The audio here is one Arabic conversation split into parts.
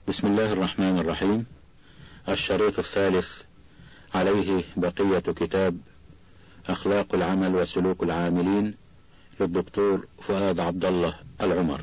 بسم الله الرحمن الرحيم. الشريط الثالث، عليه بقية كتاب أخلاق العمل وسلوك العاملين للدكتور فؤاد عبد الله العمر.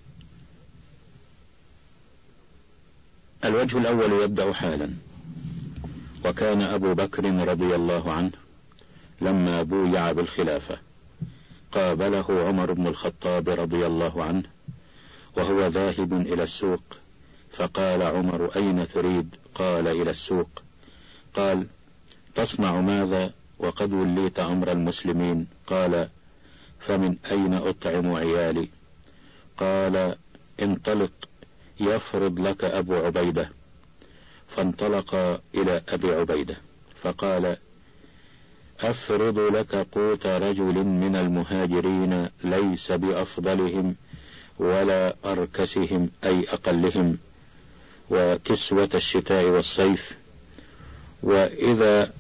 الوجه الأول يبدأ حالا. وكان أبو بكر رضي الله عنه لما بويع بالخلافة قابله عمر بن الخطاب رضي الله عنه وهو ذاهب إلى السوق، فقال عمر: أين تريد؟ قال: إلى السوق. قال: تصنع ماذا وقد وليت أمر المسلمين؟ قال: فمن أين أطعم عيالي؟ قال: انطلق يفرض لك أبو عبيدة. فانطلق إلى أبي عبيدة فقال: أفرض لك قوت رجل من المهاجرين ليس بأفضلهم ولا أركسهم أي أقلهم، وكسوة الشتاء والصيف، وإذا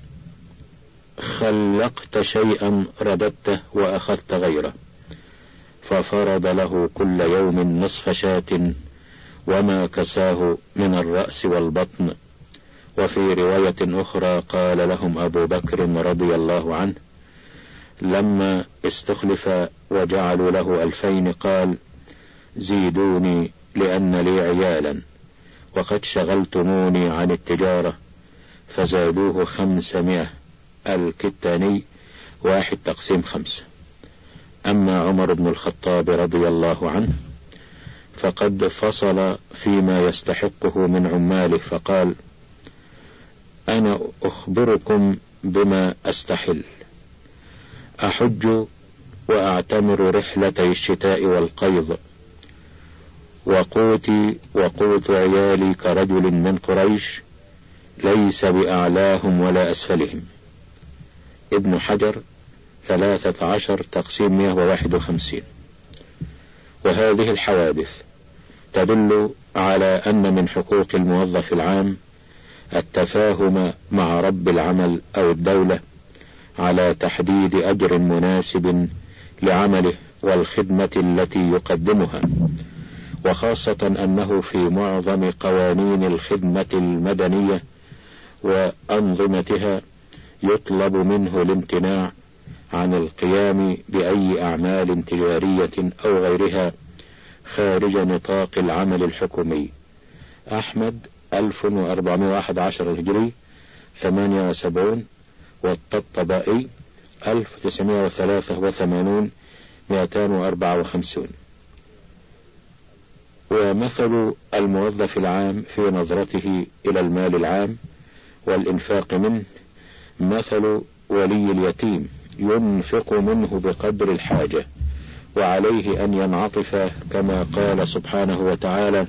خلقت شيئا رددته وأخذت غيره. ففرض له كل يوم نصف شاة وما كساه من الرأس والبطن. وفي رواية أخرى قال لهم أبو بكر رضي الله عنه لما استخلف وجعلوا له 2000 قال: زيدوني لأن لي عيالا وقد شغلتموني عن التجارة، فزادوه 500 الكتاني 1/5. أما عمر بن الخطاب رضي الله عنه فقد فصل فيما يستحقه من عماله فقال: أنا أخبركم بما أستحل. أحج وأعتمر رحلتي الشتاء والقيض، وقوتي وقوت عيالي كرجل من قريش ليس بأعلاهم ولا أسفلهم. ابن حجر 13/151. وهذه الحوادث تدل على أن من حقوق الموظف العام التفاهم مع رب العمل أو الدولة على تحديد أجر مناسب لعمله والخدمة التي يقدمها، وخاصة أنه في معظم قوانين الخدمة المدنية وأنظمتها يطلب منه الامتناع عن القيام بأي أعمال تجارية أو غيرها خارج نطاق العمل الحكومي. أحمد 1411 الهجري 78، والطبطبائي 1983 254. ومثل الموظف العام في نظرته إلى المال العام والإنفاق منه مثل ولي اليتيم ينفق منه بقدر الحاجة، وعليه أن ينعطف كما قال سبحانه وتعالى: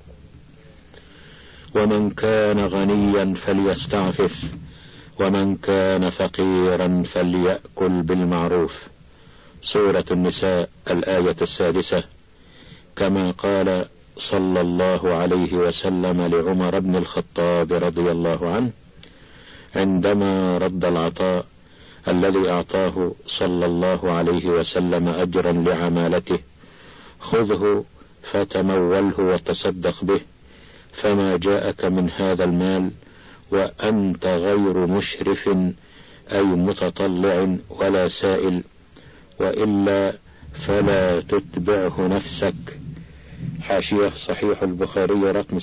ومن كان غنيا فليستعفف ومن كان فقيرا فليأكل بالمعروف. سورة النساء الآية 6. كما قال صلى الله عليه وسلم لعمر بن الخطاب رضي الله عنه عندما رد العطاء الذي أعطاه صلى الله عليه وسلم أجرا لعمالته: خذه فتموله وتصدق به، فما جاءك من هذا المال وأنت غير مشرف أي متطلع ولا سائل، وإلا فلا تتبعه نفسك. حاشية صحيح البخاري رقم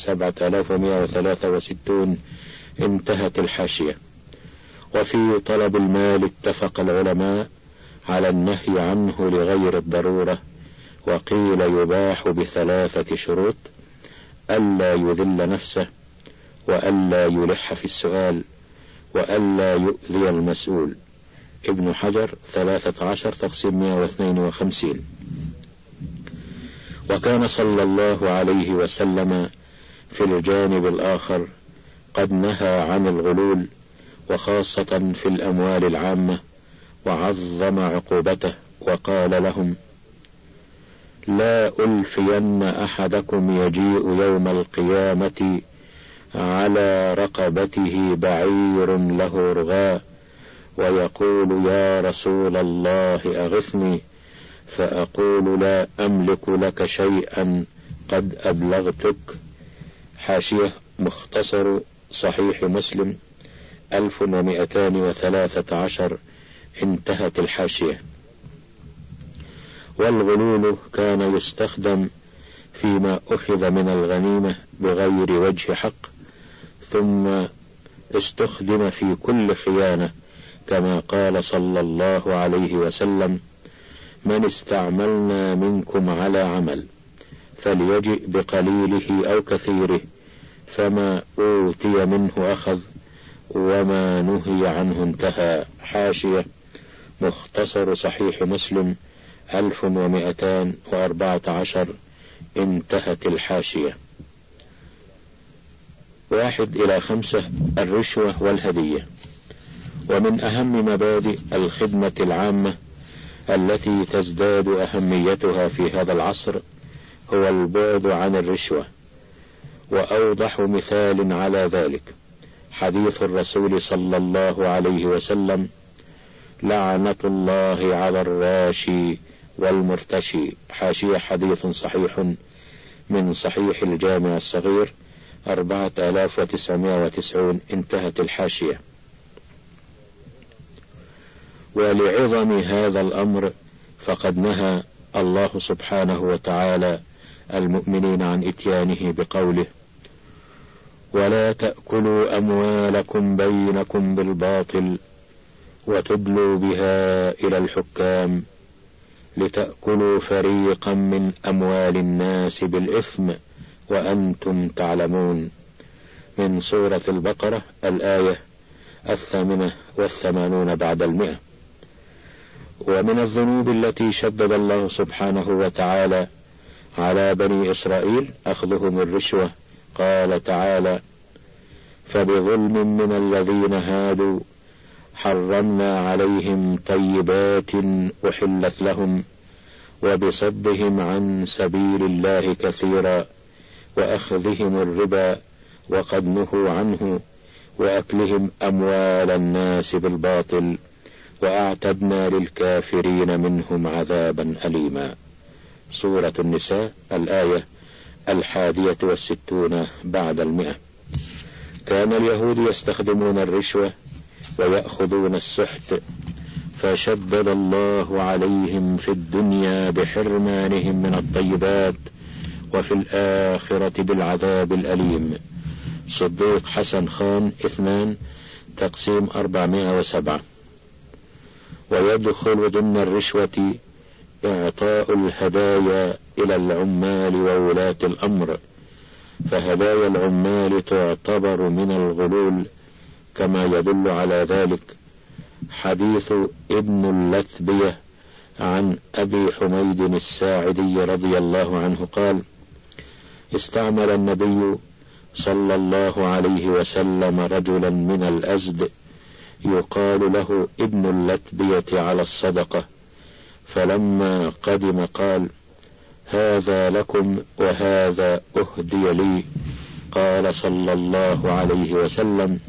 7163. انتهت الحاشية. وفي طلب المال اتفق العلماء على النهي عنه لغير الضرورة، وقيل يباح ب3 شروط: ألا يذل نفسه، وألا يلح في السؤال، وألا يؤذي المسؤول. ابن حجر 13/152. وكان صلى الله عليه وسلم في الجانب الآخر قد نهى عن الغلول، وخاصة في الأموال العامة، وعظم عقوبته، وقال لهم: لا ألفين أحدكم يجيء يوم القيامة على رقبته بعير له رغاء ويقول: يا رسول الله أغثني، فأقول: لا أملك لك شيئا قد أبلغتك. حاشية مختصر صحيح مسلم 1213. انتهت الحاشية. والغلول كان يستخدم فيما أخذ من الغنيمة بغير وجه حق، ثم استخدم في كل خيانة، كما قال صلى الله عليه وسلم: من استعملنا منكم على عمل فليجئ بقليله أو كثيره، فما أوتي منه أخذ وما نهي عنه انتهى. حاشية مختصر صحيح مسلم 1214. انتهت الحاشية. 1-5 الرشوة والهدية. ومن أهم مبادئ الخدمة العامة التي تزداد أهميتها في هذا العصر هو البعد عن الرشوة، وأوضح مثال على ذلك حديث الرسول صلى الله عليه وسلم: لعنة الله على الراشي والمرتشي. حاشية حديث صحيح من صحيح الجامع الصغير 4990. انتهت الحاشية. ولعظم هذا الأمر فقد نهى الله سبحانه وتعالى المؤمنين عن إتيانه بقوله: ولا تأكلوا أموالكم بينكم بالباطل وتدلوا بها إلى الحكام لتأكلوا فريقا من أموال الناس بالإثم وأنتم تعلمون. من سورة البقرة الآية 88 بعد 100. ومن الذنوب التي شدد الله سبحانه وتعالى على بني إسرائيل أخذهم الرشوة. قال تعالى: فبظلم من الذين هادوا حرمنا عليهم طيبات أحلت لهم وبصدهم عن سبيل الله كثيرا وأخذهم الربا وقد نهوا عنه وأكلهم أموال الناس بالباطل وأعتدنا للكافرين منهم عذابا أليما. سورة النساء الآية 61 بعد 100. كان اليهود يستخدمون الرشوة ويأخذون السحت، فشدد الله عليهم في الدنيا بحرمانهم من الطيبات وفي الآخرة بالعذاب الأليم. صديق حسن خان 2 تقسيم 407. ويدخل ضمن الرشوة إعطاء الهدايا إلى العمال وولاة الأمر، فهدايا العمال تعتبر من الغلول، كما يدل على ذلك حديث ابن اللثبية عن أبي حميد الساعدي رضي الله عنه قال: استعمل النبي صلى الله عليه وسلم رجلا من الأزد يقال له ابن اللثبية على الصدقة، فلما قدم قال: هذا لكم وهذا أهدي لي. قال صلى الله عليه وسلم: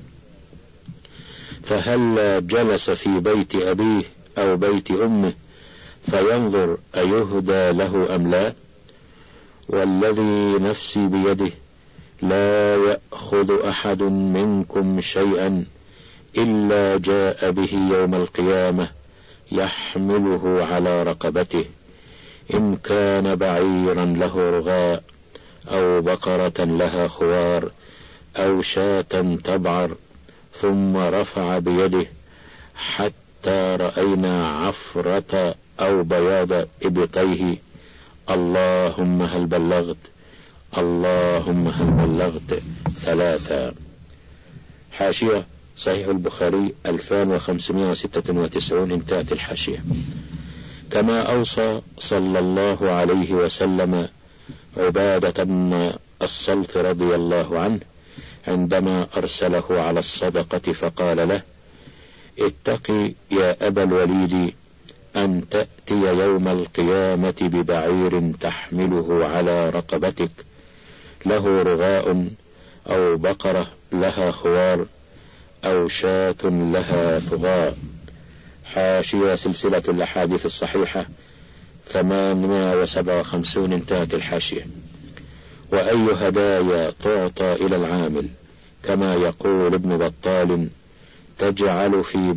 فهل جلس في بيت أبيه أو بيت أمه فينظر أيهدى له أم لا؟ والذي نفسي بيده لا يأخذ أحد منكم شيئا إلا جاء به يوم القيامة يحمله على رقبته، إن كان بعيرا له رغاء أو بقرة لها خوار أو شاة تبعر، ثم رفع بيده حتى رأينا عفرة أو بياض إبطيه: اللهم هل بلغت، اللهم هل بلغت 3. حاشية صحيح البخاري 2596. انتهت الحاشية. كما أوصى صلى الله عليه وسلم عبادة بن الصلت رضي الله عنه عندما أرسله على الصدقة فقال له: اتقي يا أبا الوليد أن تأتي يوم القيامة ببعير تحمله على رقبتك له رغاء أو بقرة لها خوار أو شاة لها ثغاء. حاشية سلسلة الأحاديث الصحيحة 857. انتهت الحاشية. وأي هدايا تعطى إلى العامل، كما يقول ابن بطال: تجعل في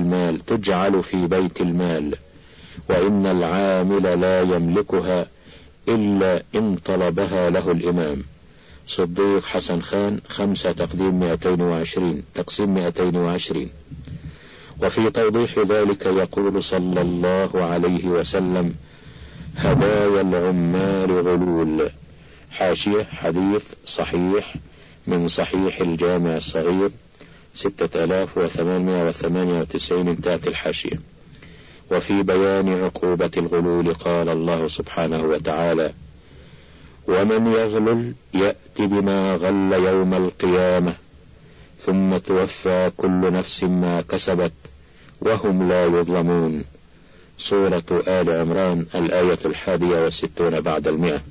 بيت المال، وإن العامل لا يملكها إلا إن طلبها له الإمام. صديق حسن خان 5 تقديم 220 تقسيم 220. وفي توضيح ذلك يقول صلى الله عليه وسلم: هدايا العمال غلول. حاشية: حديث صحيح من صحيح الجامع الصغير 6898، انتهت الحاشية. وفي بيان عقوبة الغلول قال الله سبحانه وتعالى: ومن يغلل يأت بما غل يوم القيامة ثم توفى كل نفس ما كسبت وهم لا يظلمون. سورة آل عمران، الآية 61 بعد 100.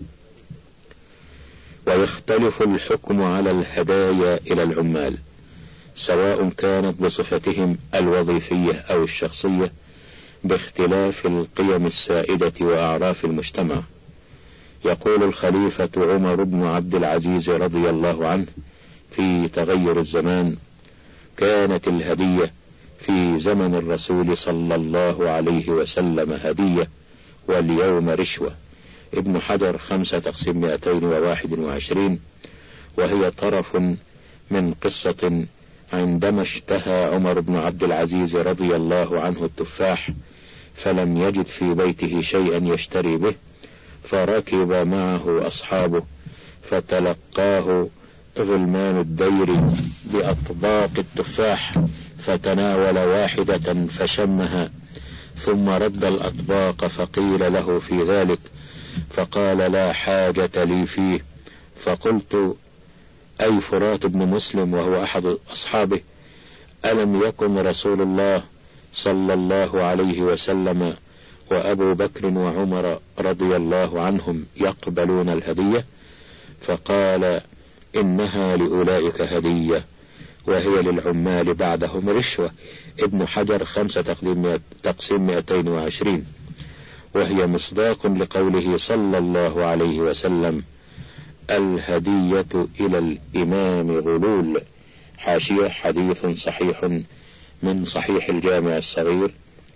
ويختلف الحكم على الهدايا إلى العمال، سواء كانت بصفتهم الوظيفية أو الشخصية، باختلاف القيم السائدة وأعراف المجتمع. يقول الخليفة عمر بن عبد العزيز رضي الله عنه في تغير الزمان: كانت الهدية في زمن الرسول صلى الله عليه وسلم هدية، واليوم رشوة. ابن حجر 5 تقسيم 221. وهي طرف من قصة عندما اشتهى عمر بن عبد العزيز رضي الله عنه التفاح، فلم يجد في بيته شيئا يشتري به، فركب معه أصحابه، فتلقاه غلمان الدير بأطباق التفاح، فتناول واحدة فشمها، ثم رد الأطباق، فقيل له في ذلك، فقال: لا حاجة لي فيه. فقلت: أي فرات بن مسلم وهو أحد أصحابه: ألم يكن رسول الله صلى الله عليه وسلم وأبو بكر وعمر رضي الله عنهم يقبلون الهدية؟ فقال: إنها لأولئك هدية، وهي للعمال بعدهم رشوة. ابن حجر 5 تقسيم 220. وهي مصداق لقوله صلى الله عليه وسلم: الهدية إلى الإمام غلول. حاشية: حديث صحيح من صحيح الجامع الصغير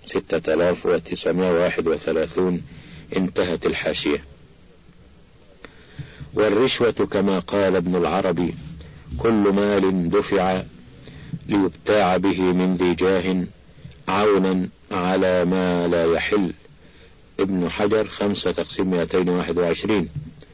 6931، انتهت الحاشية. والرشوة كما قال ابن العربي: كل مال دفع ليبتاع به من ذي جاه عونا على ما لا يحل. ابن حجر 5 تقسيم 221.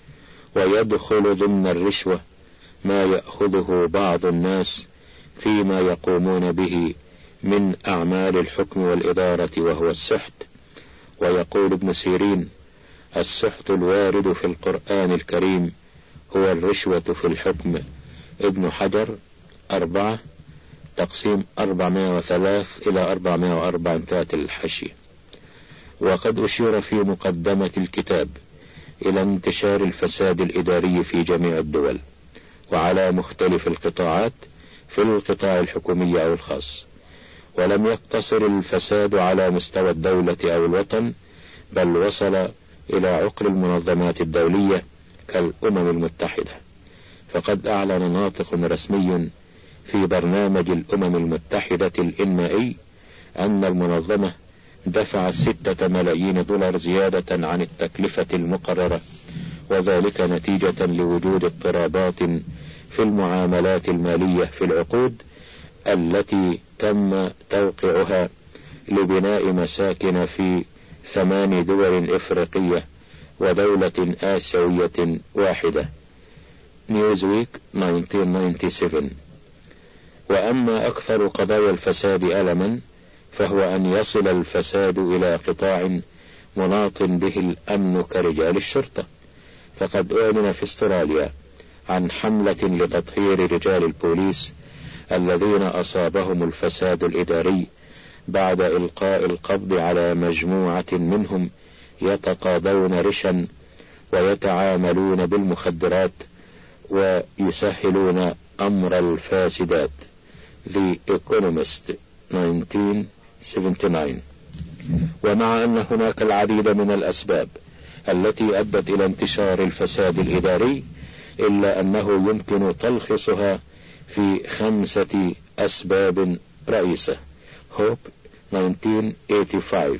ويدخل ضمن الرشوة ما يأخذه بعض الناس فيما يقومون به من أعمال الحكم والإدارة، وهو السحت. ويقول ابن سيرين: السحت الوارد في القرآن الكريم هو الرشوة في الحكم. ابن حجر 4 تقسيم 403 إلى 404، انتهت الحاشية. وقد أشير في مقدمة الكتاب إلى انتشار الفساد الإداري في جميع الدول وعلى مختلف القطاعات في القطاع الحكومي أو الخاص، ولم يقتصر الفساد على مستوى الدولة أو الوطن، بل وصل إلى عقر المنظمات الدولية كالأمم المتحدة. فقد أعلن ناطق رسمي في برنامج الأمم المتحدة الإنمائي أن المنظمة دفعت 6 ملايين دولار زيادة عن التكلفة المقررة، وذلك نتيجة لوجود اضطرابات في المعاملات المالية في العقود التي تم توقيعها لبناء مساكن في 8 دول إفريقية ودولة آسيوية واحدة. نيوزويك 1997. وأما أكثر قضايا الفساد ألما فهو أن يصل الفساد إلى قطاع مناط به الأمن كرجال الشرطة. فقد أعلن في استراليا عن حملة لتطهير رجال البوليس الذين أصابهم الفساد الإداري بعد إلقاء القبض على مجموعة منهم يتقاضون رشا ويتعاملون بالمخدرات ويسهلون أمر الفاسدات. The Economist 1979. ومع أن هناك العديد من الأسباب التي أدت إلى انتشار الفساد الإداري، إلا أنه يمكن تلخيصها في 5 أسباب رئيسة. هوب 1985.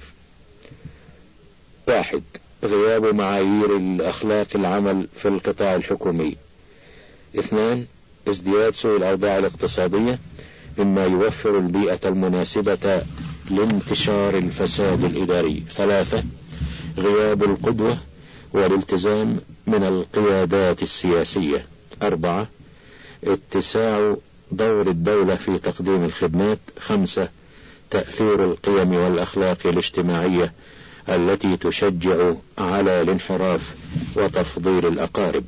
1. غياب معايير الأخلاق العمل في القطاع الحكومي. 2. ازدياد سوء الأوضاع الاقتصادية مما يوفر البيئة المناسبة لانتشار الفساد الإداري. 3. غياب القدوة والالتزام من القيادات السياسية. 4. اتساع دور الدولة في تقديم الخدمات. 5. تأثير القيم والأخلاق الاجتماعية التي تشجع على الانحراف وتفضيل الأقارب.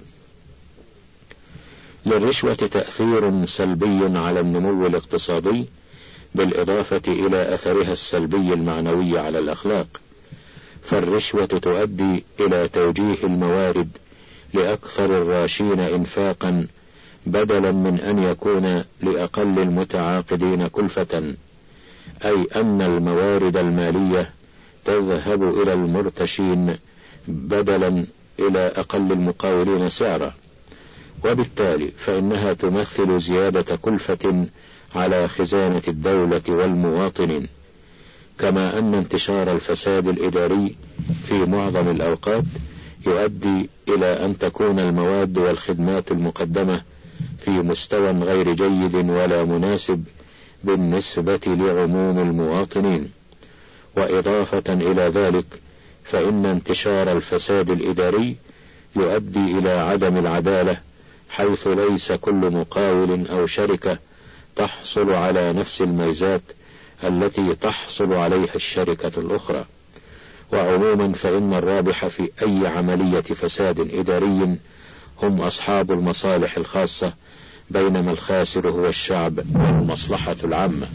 للرشوة تأثير سلبي على النمو الاقتصادي، بالإضافة إلى أثرها السلبي المعنوي على الأخلاق، فالرشوة تؤدي إلى توجيه الموارد لأكثر الراشين إنفاقا بدلا من أن يكون لأقل المتعاقدين كلفة، أي أن الموارد المالية تذهب إلى المرتشين بدلا إلى أقل المقاولين سعرا، وبالتالي فإنها تمثل زيادة كلفة على خزانة الدولة والمواطنين. كما أن انتشار الفساد الإداري في معظم الأوقات يؤدي إلى أن تكون المواد والخدمات المقدمة في مستوى غير جيد ولا مناسب بالنسبة لعموم المواطنين. وإضافة إلى ذلك فإن انتشار الفساد الإداري يؤدي إلى عدم العدالة، حيث ليس كل مقاول أو شركة تحصل على نفس الميزات التي تحصل عليها الشركة الأخرى. وعموما فإن الرابح في أي عملية فساد إداري هم أصحاب المصالح الخاصة، بينما الخاسر هو الشعب والمصلحة العامة.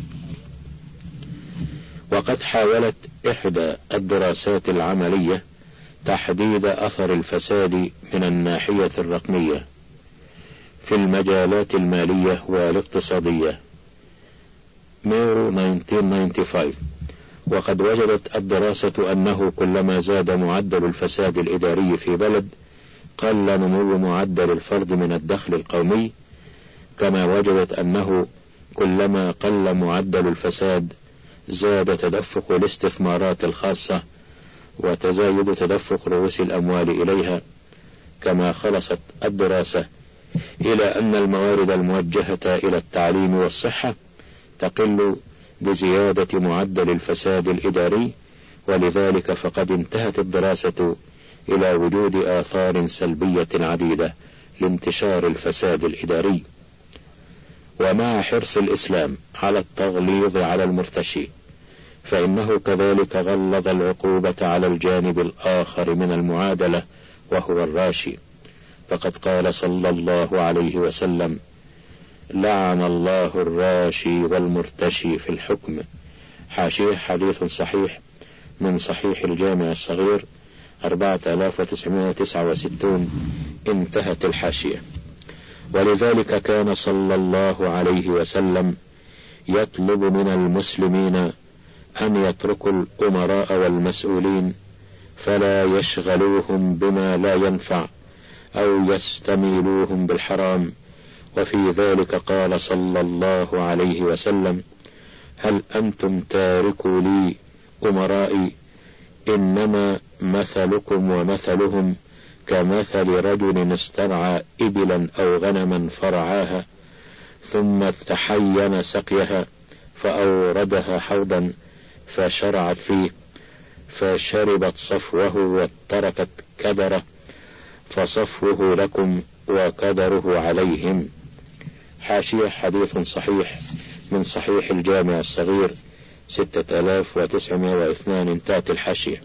وقد حاولت إحدى الدراسات العملية تحديد أثر الفساد من الناحية الرقمية في المجالات المالية والاقتصادية، ميرو 1995. وقد وجدت الدراسة أنه كلما زاد معدل الفساد الإداري في بلد قل نمو معدل الفرد من الدخل القومي، كما وجدت أنه كلما قل معدل الفساد زاد تدفق الاستثمارات الخاصة وتزايد تدفق رؤوس الأموال إليها. كما خلصت الدراسة إلى أن الموارد الموجهة إلى التعليم والصحة تقل بزيادة معدل الفساد الإداري، ولذلك فقد انتهت الدراسة إلى وجود آثار سلبية عديدة لانتشار الفساد الإداري. ومع حرص الإسلام على التغليظ على المرتشي، فإنه كذلك غلظ العقوبة على الجانب الآخر من المعادلة وهو الراشي، فقد قال صلى الله عليه وسلم: لعن الله الراشي والمرتشي في الحكم. حاشية حديث صحيح من صحيح الجامع الصغير 4969. انتهت الحاشية. ولذلك كان صلى الله عليه وسلم يطلب من المسلمين أن يتركوا الأمراء والمسؤولين فلا يشغلوهم بما لا ينفع أو يستميلوهم بالحرام. وفي ذلك قال صلى الله عليه وسلم: هل أنتم تاركوا لي أمرائي؟ إنما مثلكم ومثلهم كمثل رجل استرعى إبلا أو غنما فرعاها ثم تحين سقيها فأوردها حوضا فشرعت فيه فشربت صفوه وتركت كدره، فصفوه لكم وكدره عليهم. حاشية حديث صحيح من صحيح الجامع الصغير 6902. انتهت الحاشية.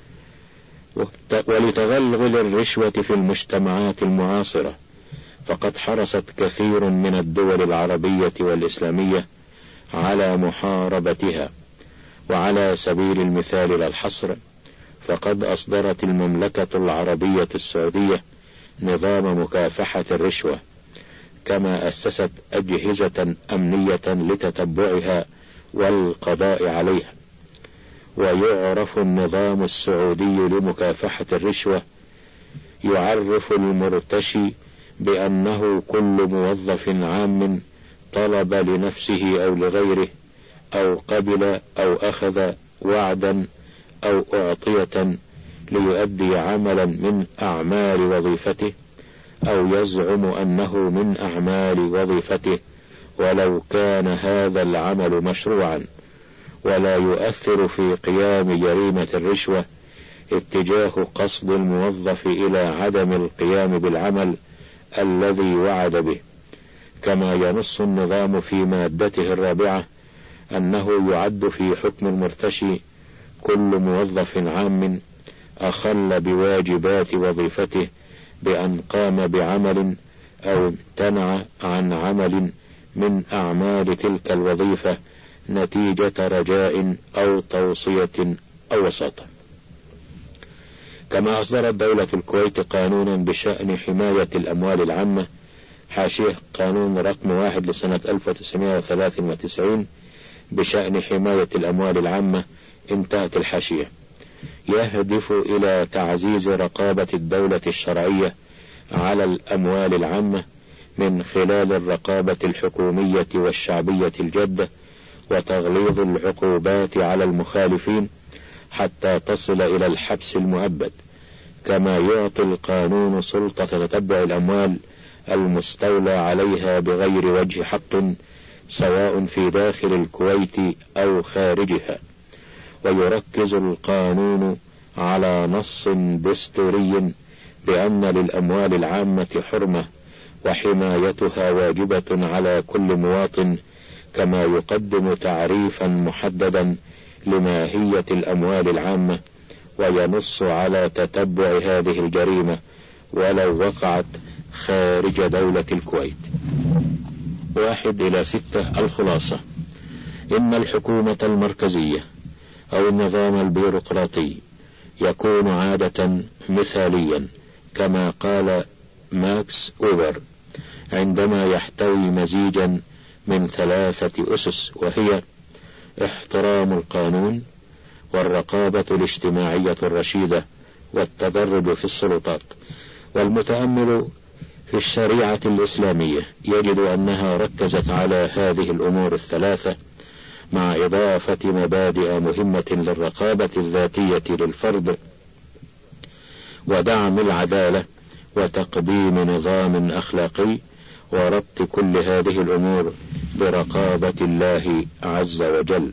ولتغلغل الرشوة في المجتمعات المعاصرة، فقد حرصت كثير من الدول العربية والإسلامية على محاربتها. وعلى سبيل المثال لا الحصر، فقد أصدرت المملكة العربية السعودية نظام مكافحة الرشوة، كما أسست أجهزة أمنية لتتبعها والقضاء عليها. ويعرف النظام السعودي لمكافحة الرشوة يعرف المرتشي بأنه كل موظف عام طلب لنفسه أو لغيره أو قبل أو أخذ وعدا أو أعطية ليؤدي عملا من أعمال وظيفته أو يزعم أنه من أعمال وظيفته ولو كان هذا العمل مشروعا، ولا يؤثر في قيام جريمة الرشوة اتجاه قصد الموظف إلى عدم القيام بالعمل الذي وعد به، كما ينص النظام في مادته 4 أنه يعد في حكم المرتشي كل موظف عام أخل بواجبات وظيفته بأن قام بعمل أو امتنع عن عمل من أعمال تلك الوظيفة نتيجة رجاء أو توصية أو وساطة. كما أصدرت دولة الكويت قانونا بشأن حماية الأموال العامة، حاشية قانون رقم 1 لسنة 1993 بشأن حماية الأموال العامة، انتهت الحاشية، يهدف إلى تعزيز رقابة الدولة الشرعية على الأموال العامة من خلال الرقابة الحكومية والشعبية الجادة وتغليظ العقوبات على المخالفين حتى تصل إلى الحبس المؤبد. كما يعطي القانون سلطة تتبع الأموال المستولى عليها بغير وجه حق سواء في داخل الكويت أو خارجها. ويركز القانون على نص دستوري بأن للأموال العامة حرمة وحمايتها واجبة على كل مواطن، كما يقدم تعريفا محددا لماهية الأموال العامة، وينص على تتبع هذه الجريمة ولو وقعت خارج دولة الكويت. 1-6. الخلاصة: إن الحكومة المركزية أو النظام البيروقراطي يكون عادة مثاليا كما قال ماكس أوبر عندما يحتوي مزيجا من 3 أسس، وهي احترام القانون والرقابة الاجتماعية الرشيدة والتدرج في السلطات. والمتأمل في الشريعة الإسلامية يجد أنها ركزت على هذه الأمور 3 مع إضافة مبادئ مهمة للرقابة الذاتية للفرد ودعم العدالة وتقديم نظام أخلاقي وربط كل هذه الأمور برقابة الله عز وجل.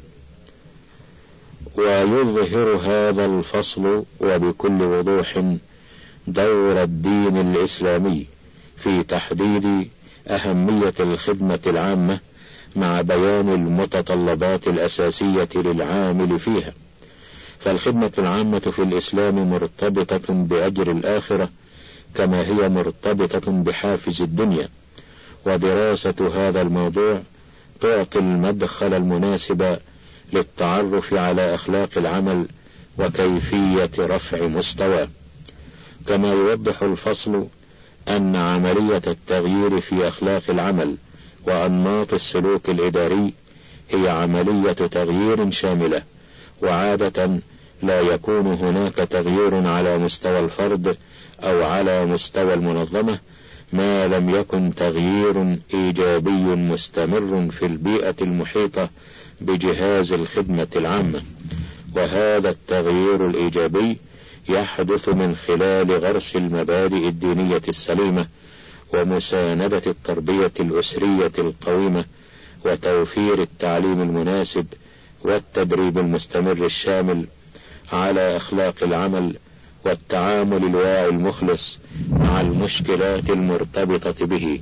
ويظهر هذا الفصل وبكل وضوح دور الدين الإسلامي في تحديد أهمية الخدمة العامة مع بيان المتطلبات الأساسية للعامل فيها. فالخدمة العامة في الإسلام مرتبطة بأجر الآخرة كما هي مرتبطة بحافز الدنيا، ودراسة هذا الموضوع تعطي المدخل المناسب للتعرف على أخلاق العمل وكيفية رفع مستواه. كما يوضح الفصل أن عملية التغيير في أخلاق العمل وأنماط السلوك الإداري هي عملية تغيير شاملة، وعادة لا يكون هناك تغيير على مستوى الفرد أو على مستوى المنظمة ما لم يكن تغيير إيجابي مستمر في البيئة المحيطة بجهاز الخدمة العامة. وهذا التغيير الإيجابي يحدث من خلال غرس المبادئ الدينية السليمة ومساندة التربية الأسرية القويمة وتوفير التعليم المناسب والتدريب المستمر الشامل على أخلاق العمل والتعامل الواعي المخلص مع المشكلات المرتبطة به.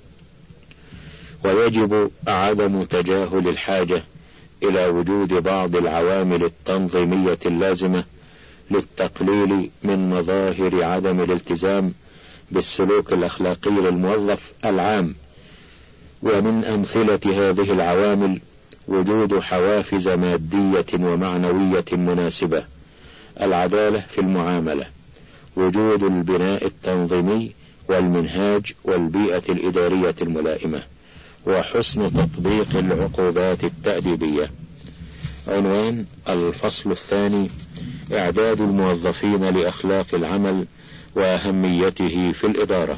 ويجب عدم تجاهل الحاجة إلى وجود بعض العوامل التنظيمية اللازمة للتقليل من مظاهر عدم الالتزام بالسلوك الأخلاقي للموظف العام. ومن أمثلة هذه العوامل وجود حوافز مادية ومعنوية مناسبة، العدالة في المعاملة، وجود البناء التنظيمي والمنهاج والبيئة الإدارية الملائمة، وحسن تطبيق العقوبات التأديبية. عنوان الفصل الثاني: إعداد الموظفين لأخلاق العمل وأهميته في الإدارة.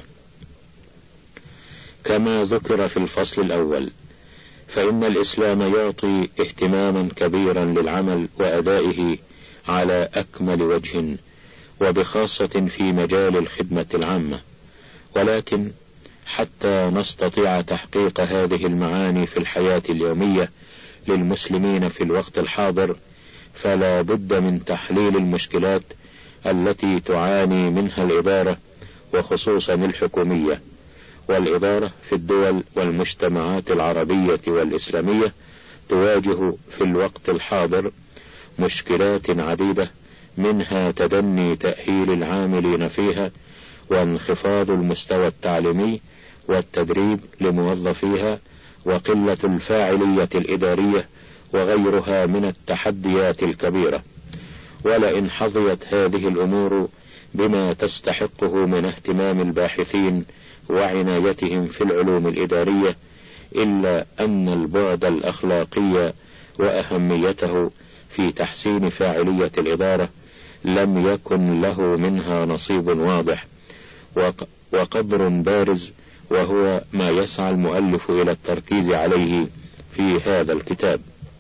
كما ذكر في الفصل الأول، فإن الإسلام يعطي اهتماما كبيرا للعمل وأدائه على أكمل وجه، وبخاصة في مجال الخدمة العامة. ولكن حتى نستطيع تحقيق هذه المعاني في الحياة اليومية للمسلمين في الوقت الحاضر، فلا بد من تحليل المشكلات التي تعاني منها الإدارة، وخصوصا الحكومية. والإدارة في الدول والمجتمعات العربية والإسلامية تواجه في الوقت الحاضر مشكلات عديدة، منها تدني تأهيل العاملين فيها، وانخفاض المستوى التعليمي والتدريب لموظفيها، وقلة الفاعلية الإدارية، وغيرها من التحديات الكبيرة. ولئن حظيت هذه الأمور بما تستحقه من اهتمام الباحثين وعنايتهم في العلوم الإدارية، إلا أن البعد الأخلاقي وأهميته في تحسين فاعلية الإدارة لم يكن له منها نصيب واضح وقدر بارز، وهو ما يسعى المؤلف إلى التركيز عليه في هذا الكتاب.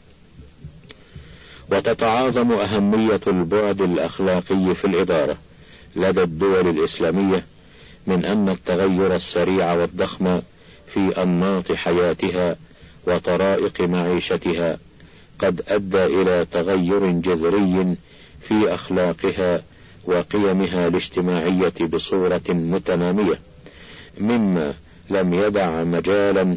وتتعاظم أهمية البعد الأخلاقي في الإدارة لدى الدول الإسلامية من أن التغير السريع والضخم في أنماط حياتها وطرائق معيشتها قد أدى إلى تغير جذري في أخلاقها وقيمها الاجتماعية بصورة متنامية، مما لم يدع مجالا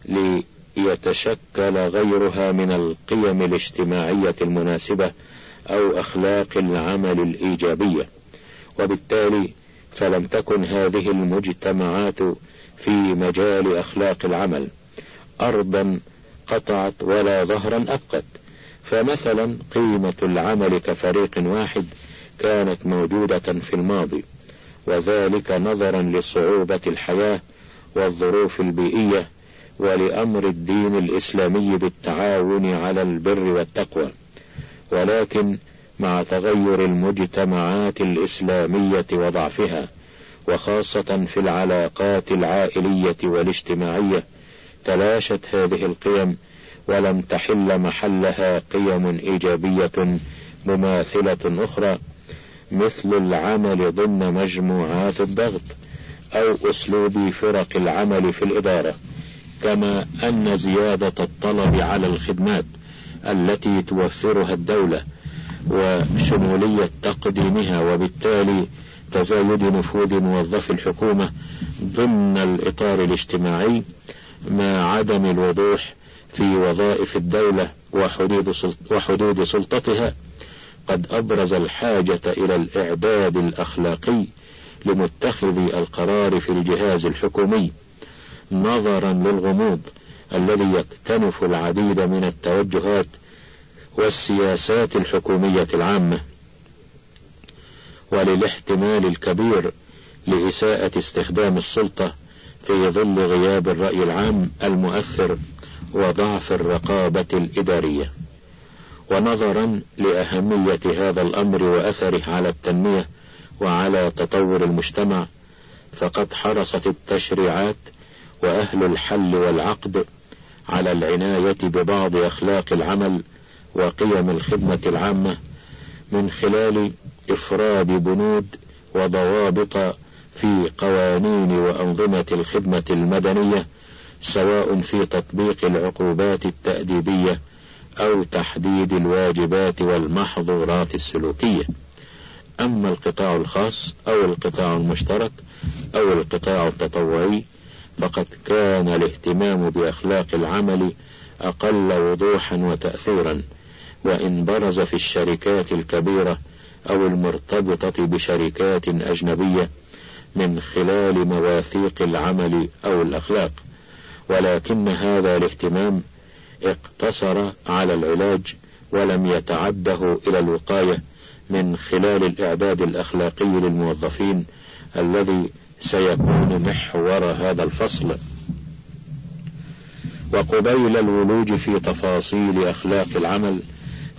ليتشكل غيرها من القيم الاجتماعية المناسبة أو أخلاق العمل الإيجابية. وبالتالي فلم تكن هذه المجتمعات في مجال أخلاق العمل أرضا قطعت ولا ظهرا أبقت. فمثلا قيمة العمل كفريق واحد كانت موجودة في الماضي، وذلك نظرا لصعوبة الحياة والظروف البيئية ولأمر الدين الإسلامي بالتعاون على البر والتقوى. ولكن مع تغير المجتمعات الإسلامية وضعفها، وخاصة في العلاقات العائلية والاجتماعية، تلاشت هذه القيم ولم تحل محلها قيم إيجابية مماثلة أخرى، مثل العمل ضمن مجموعات الضغط أو أسلوب فرق العمل في الإدارة، كما أن زيادة الطلب على الخدمات التي توفرها الدولة وشمولية تقديمها، وبالتالي تزايد نفوذ موظفي الحكومة ضمن الإطار الاجتماعي، مع عدم الوضوح في وظائف الدولة وحدود سلطتها، قد أبرز الحاجة إلى الإعداد الأخلاقي لمتخذي القرار في الجهاز الحكومي، نظرا للغموض الذي يكتنف العديد من التوجهات والسياسات الحكومية العامة، وللاحتمال الكبير لإساءة استخدام السلطة في ظل غياب الرأي العام المؤثر وضعف الرقابة الإدارية. ونظرا لأهمية هذا الأمر وأثره على التنمية وعلى تطور المجتمع، فقد حرصت التشريعات وأهل الحل والعقد على العناية ببعض أخلاق العمل وقيم الخدمة العامة من خلال إفراد بنود وضوابط في قوانين وأنظمة الخدمة المدنية، سواء في تطبيق العقوبات التأديبية أو تحديد الواجبات والمحظورات السلوكية. أما القطاع الخاص أو القطاع المشترك أو القطاع التطوعي، فقد كان الاهتمام بأخلاق العمل أقل وضوحا وتأثيرا، وإن برز في الشركات الكبيرة أو المرتبطة بشركات أجنبية من خلال مواثيق العمل أو الأخلاق. ولكن هذا الاهتمام اقتصر على العلاج ولم يتعده إلى الوقاية من خلال الإعداد الأخلاقي للموظفين الذي سيكون محور هذا الفصل. وقبيل الولوج في تفاصيل أخلاق العمل،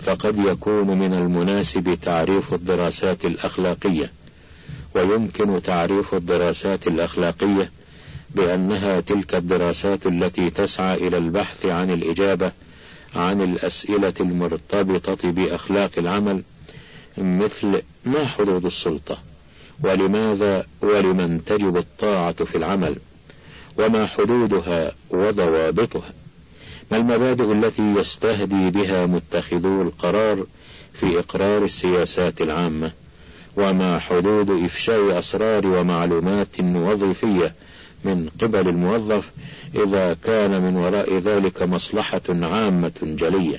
فقد يكون من المناسب تعريف الدراسات الأخلاقية، ويمكن تعريف الدراسات الأخلاقية بأنها تلك الدراسات التي تسعى إلى البحث عن الإجابة عن الأسئلة المرتبطة بأخلاق العمل، مثل ما حدود السلطة، ولماذا ولمن تجب الطاعة في العمل، وما حدودها وضوابطها، ما المبادئ التي يستهدي بها متخذو القرار في إقرار السياسات العامة، وما حدود إفشاء أسرار ومعلومات وظيفية من قبل الموظف إذا كان من وراء ذلك مصلحة عامة جلية،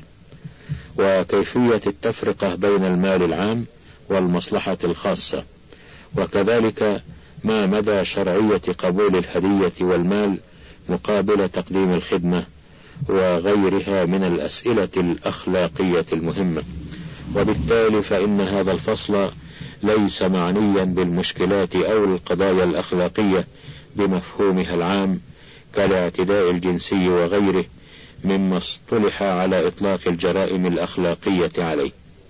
وكيفية التفرقة بين المال العام والمصلحة الخاصة، وكذلك ما مدى شرعية قبول الهدية والمال مقابل تقديم الخدمة، وغيرها من الأسئلة الأخلاقية المهمة. وبالتالي فإن هذا الفصل ليس معنيا بالمشكلات أو القضايا الأخلاقية بمفهومها العام كالاعتداء الجنسي وغيره مما اصطلح على إطلاق الجرائم الأخلاقية عليه.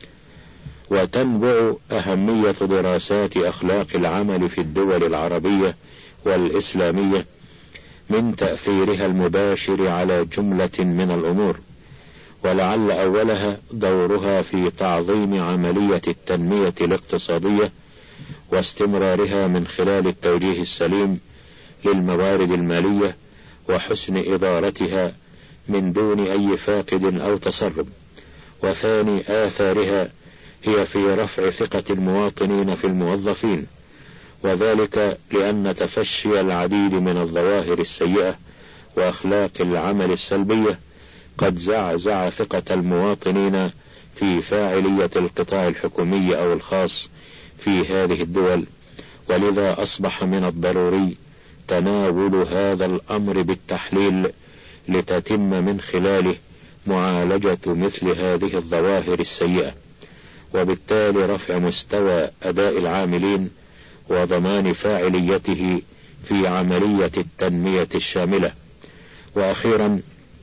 وتنبع أهمية دراسات أخلاق العمل في الدول العربية والإسلامية من تأثيرها المباشر على جملة من الأمور، ولعل أولها دورها في تعظيم عملية التنمية الاقتصادية واستمرارها من خلال التوجيه السليم للموارد المالية وحسن إدارتها من دون أي فاقد أو تسرب. وثاني آثارها هي في رفع ثقة المواطنين في الموظفين، وذلك لأن تفشي العديد من الظواهر السيئة وأخلاق العمل السلبية قد زعزع ثقة المواطنين في فاعلية القطاع الحكومي أو الخاص في هذه الدول، ولذا أصبح من الضروري تناول هذا الأمر بالتحليل لتتم من خلاله معالجة مثل هذه الظواهر السيئة، وبالتالي رفع مستوى أداء العاملين وضمان فاعليته في عملية التنمية الشاملة. وأخيرا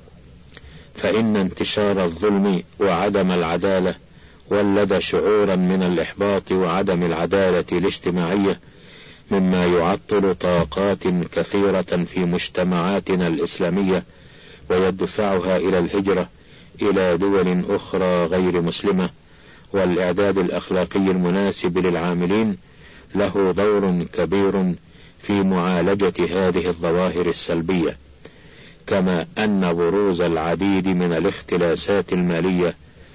فإن انتشار الظلم وعدم العدالة ولد شعورا من الإحباط وعدم العدالة الاجتماعية مما يعطل طاقات كثيرة في مجتمعاتنا الإسلامية ويدفعها إلى الهجرة إلى دول أخرى غير مسلمة. والإعداد الأخلاقي المناسب للعاملين له دور كبير في معالجة هذه الظواهر السلبية، كما أن بروز العديد من الاختلاسات المالية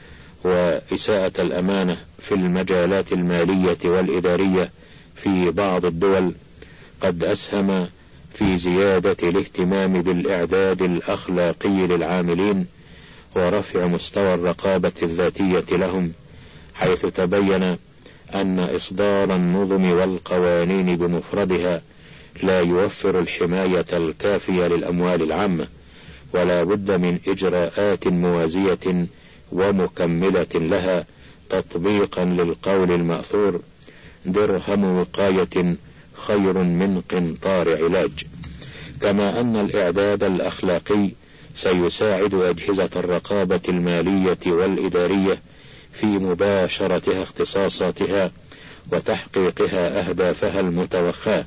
وإساءة الأمانة في المجالات المالية والإدارية في بعض الدول قد أسهم في زيادة الاهتمام بالإعداد الأخلاقي للعاملين ورفع مستوى الرقابة الذاتية لهم، حيث تبين أن إصدار النظم والقوانين بمفردها لا يوفر الحماية الكافية للأموال العامة، ولا بد من إجراءات موازية ومكملة لها تطبيقا للقول المأثور: درهم وقاية خير من قنطار علاج. كما أن الإعداد الأخلاقي سيساعد أجهزة الرقابة المالية والإدارية في مباشرتها اختصاصاتها وتحقيقها أهدافها المتوخاة،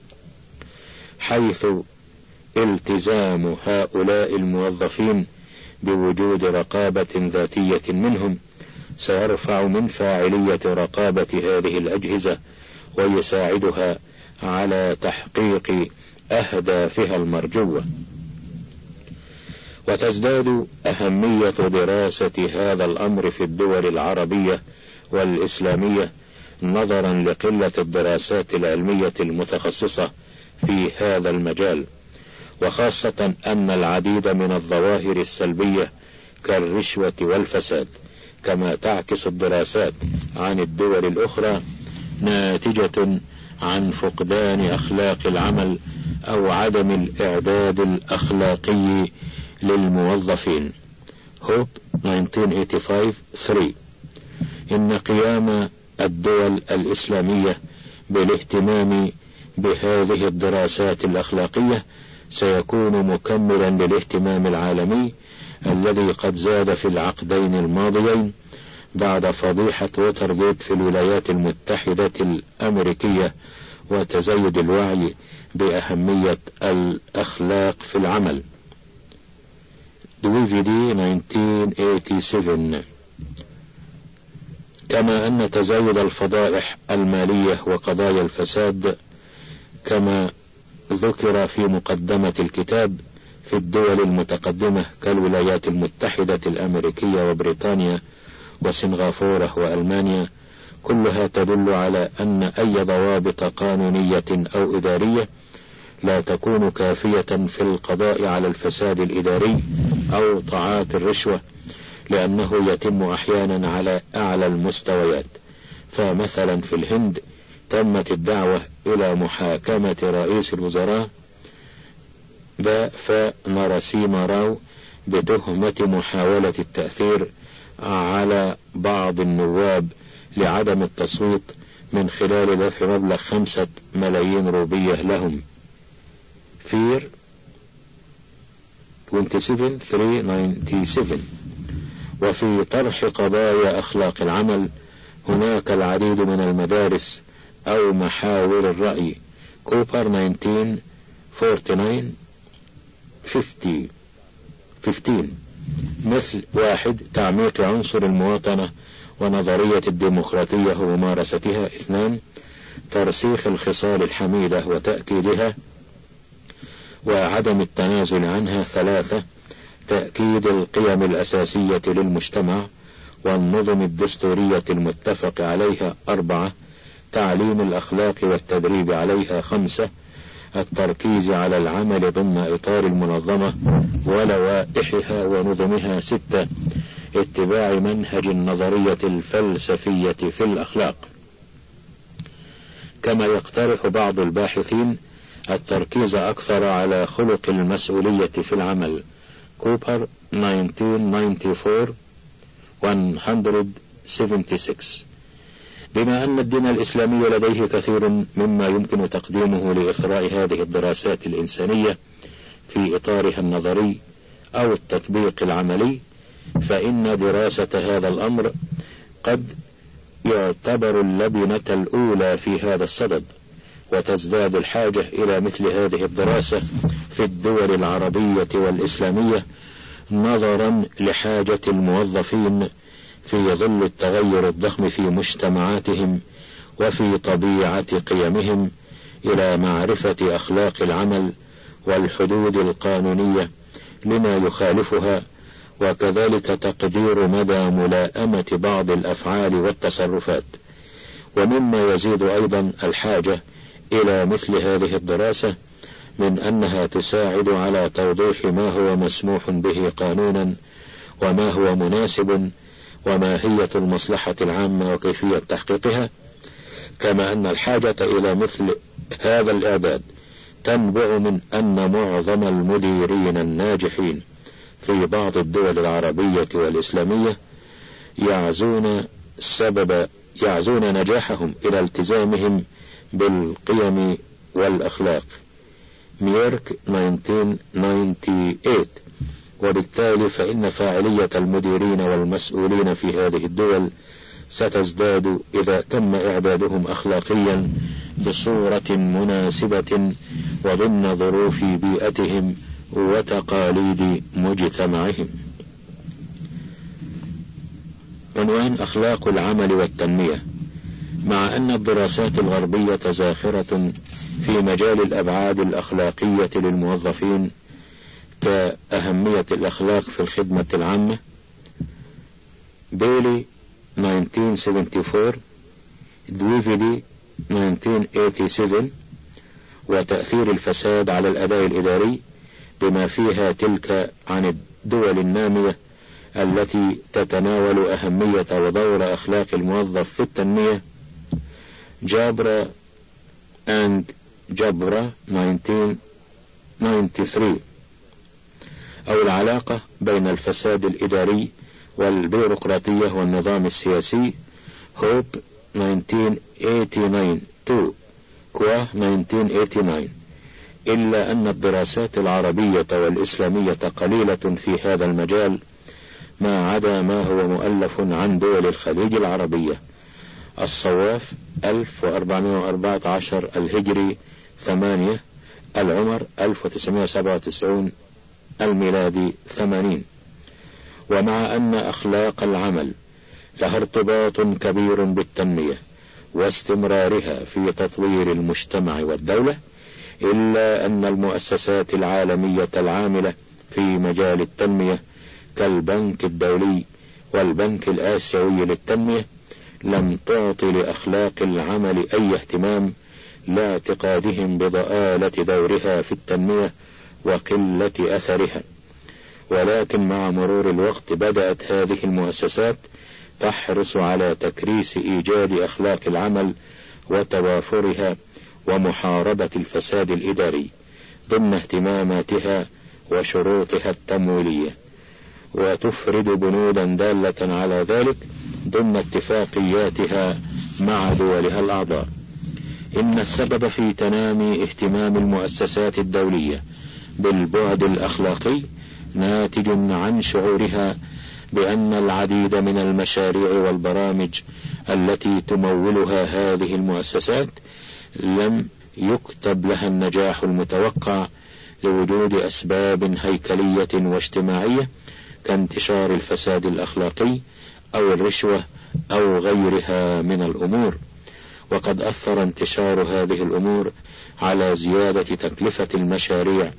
حيث التزام هؤلاء الموظفين بوجود رقابة ذاتية منهم سيرفع من فاعلية رقابة هذه الأجهزة ويساعدها على تحقيق أهدافها المرجوة. وتزداد أهمية دراسة هذا الأمر في الدول العربية والإسلامية نظرا لقلة الدراسات العلمية المتخصصة في هذا المجال، وخاصة أن العديد من الظواهر السلبية كالرشوة والفساد، كما تعكس الدراسات عن الدول الأخرى، ناتجة عن فقدان أخلاق العمل أو عدم الإعداد الأخلاقي للموظفين. هوب 1985-3. إن قيام الدول الإسلامية بالاهتمام بهذه الدراسات الأخلاقية سيكون مكملا للاهتمام العالمي الذي قد زاد في العقدين الماضيين بعد فضيحة ووترجيت في الولايات المتحدة الأمريكية وتزايد الوعي بأهمية الأخلاق في العمل. DVD 1987. كما أن تزايد الفضائح المالية وقضايا الفساد كما ذكر في مقدمة الكتاب في الدول المتقدمة كالولايات المتحدة الأمريكية وبريطانيا وسنغافورة وألمانيا، كلها تدل على أن أي ضوابط قانونية أو إدارية لا تكون كافية في القضاء على الفساد الإداري أو طاعات الرشوة، لأنه يتم أحيانا على أعلى المستويات. فمثلا في الهند تمت الدعوة إلى محاكمة رئيس الوزراء نرسيما راو بتهمة محاولة التأثير على بعض النواب لعدم التصويت من خلال دفع مبلغ 5 ملايين روبية لهم. فير 27397. وفي طرح قضايا أخلاق العمل هناك العديد من المدارس أو محاور الرأي. كوبر 1949 15 مثل 1. تعميق عنصر المواطنة ونظرية الديمقراطية وممارستها. 2. ترسيخ الخصال الحميدة وتأكيدها وعدم التنازل عنها. 3. تأكيد القيم الأساسية للمجتمع والنظم الدستورية المتفق عليها. 4. تعليم الأخلاق والتدريب عليها. 5. التركيز على العمل ضمن إطار المنظمة ولوائحها ونظمها. 6. اتباع منهج النظرية الفلسفية في الأخلاق. كما يقترح بعض الباحثين التركيز أكثر على خلق المسؤولية في العمل. كوبر 1994 176. بما أن الدين الإسلامي لديه كثير مما يمكن تقديمه لإثراء هذه الدراسات الإنسانية في إطارها النظري أو التطبيق العملي، فإن دراسة هذا الأمر قد يعتبر اللبنة الأولى في هذا الصدد، وتزداد الحاجة إلى مثل هذه الدراسة في الدول العربية والإسلامية نظرا لحاجة الموظفين في ظل التغير الضخم في مجتمعاتهم وفي طبيعة قيمهم إلى معرفة أخلاق العمل والحدود القانونية لما يخالفها، وكذلك تقدير مدى ملائمة بعض الأفعال والتصرفات. ومما يزيد أيضا الحاجة إلى مثل هذه الدراسة من أنها تساعد على توضيح ما هو مسموح به قانونا وما هو مناسب وماهية المصلحة العامة وكيفية تحقيقها، كما أن الحاجة إلى مثل هذا الإعداد تنبع من أن معظم المديرين الناجحين في بعض الدول العربية والإسلامية يعزون نجاحهم إلى التزامهم بالقيم والأخلاق. ميرك 1998. وبالتالي فإن فاعلية المديرين والمسؤولين في هذه الدول ستزداد إذا تم إعدادهم أخلاقيا بصورة مناسبة وضمن ظروف بيئتهم وتقاليد مجتمعهم. عنوان: أخلاق العمل والتنمية. مع أن الدراسات الغربية زاخرة في مجال الأبعاد الأخلاقية للموظفين كأهمية الأخلاق في الخدمة العامة. بيلي 1974 DVD 1987. وتأثير الفساد على الأداء الإداري بما فيها تلك عن الدول النامية التي تتناول أهمية ودور أخلاق الموظف في التنمية. جابرا 1993. أو العلاقة بين الفساد الإداري والبيروقراطية والنظام السياسي. هوب 1989 كوا 1989. إلا أن الدراسات العربية والإسلامية قليلة في هذا المجال، ما عدا ما هو مؤلف عن دول الخليج العربية. الصواف 1414 الهجري 8، العمر 1997 الميلادي 80. ومع أن أخلاق العمل لها ارتباط كبير بالتنمية واستمرارها في تطوير المجتمع والدولة، إلا أن المؤسسات العالمية العاملة في مجال التنمية كالبنك الدولي والبنك الآسيوي للتنمية لم تعطي لأخلاق العمل أي اهتمام، لاعتقادهم بضآلة دورها في التنمية وقلة أثرها. ولكن مع مرور الوقت بدأت هذه المؤسسات تحرص على تكريس إيجاد أخلاق العمل وتوافرها ومحاربة الفساد الإداري ضمن اهتماماتها وشروطها التمويلية، وتفرد بنودا دالة على ذلك ضمن اتفاقياتها مع دولها الأعضاء. إن السبب في تنامي اهتمام المؤسسات الدولية بالبعد الأخلاقي ناتج عن شعورها بأن العديد من المشاريع والبرامج التي تمولها هذه المؤسسات لم يكتب لها النجاح المتوقع لوجود أسباب هيكلية واجتماعية كانتشار الفساد الأخلاقي أو الرشوة أو غيرها من الأمور. وقد أثر انتشار هذه الأمور على زيادة تكلفة المشاريع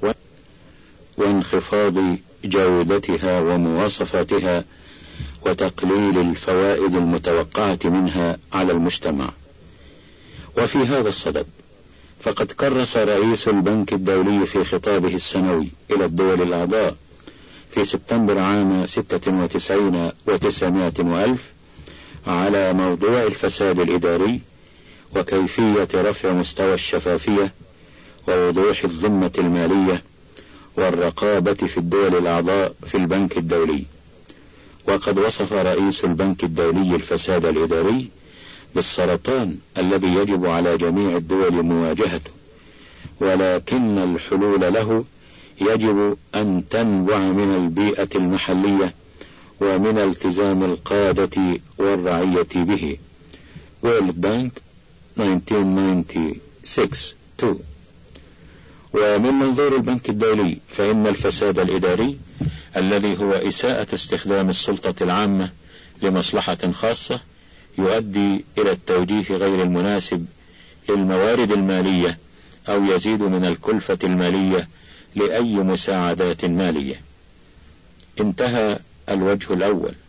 وانخفاض جودتها ومواصفاتها وتقليل الفوائد المتوقعة منها على المجتمع. وفي هذا الصدد فقد كرس رئيس البنك الدولي في خطابه السنوي إلى الدول الأعضاء في سبتمبر عام 96 و900 وألف على موضوع الفساد الإداري وكيفية رفع مستوى الشفافية ووضوح الذمة المالية والرقابة في الدول الأعضاء في البنك الدولي. وقد وصف رئيس البنك الدولي الفساد الإداري بالسرطان الذي يجب على جميع الدول مواجهته، ولكن الحلول له يجب أن تنبع من البيئة المحلية ومن التزام القادة والرعية به. World Bank 1996. ومن منظور البنك الدولي فإن الفساد الإداري الذي هو إساءة استخدام السلطة العامة لمصلحة خاصة يؤدي إلى التوجيه غير المناسب للموارد المالية أو يزيد من الكلفة المالية لأي مساعدات مالية. انتهى الوجه الأول.